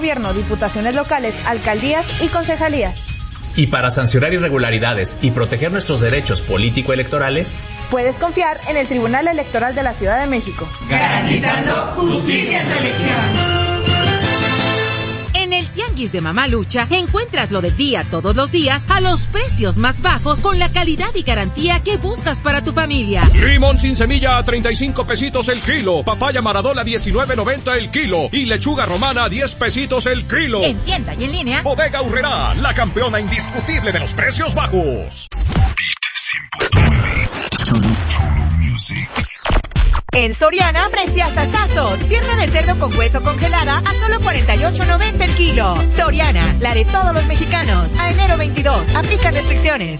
Gobierno, diputaciones locales, alcaldías y concejalías. Y para sancionar irregularidades y proteger nuestros derechos político-electorales, puedes confiar en el Tribunal Electoral de la Ciudad de México. Garantizando justicia en tu elección. En el Tianguis de Mamá Lucha encuentras lo del día todos los días a los precios más bajos con la calidad y garantía que buscas para tu familia. Limón sin semilla a 35 pesitos el kilo, papaya Maradona 19.90 el kilo y lechuga romana a 10 pesitos el kilo. En tienda y en línea, Bodega Aurrerá, la campeona indiscutible de los precios bajos. en Soriana, preciasazazos. Pierna de cerdo con hueso congelada a solo $48.90 el kilo. Soriana, la de todos los mexicanos. A enero 22, aplican restricciones.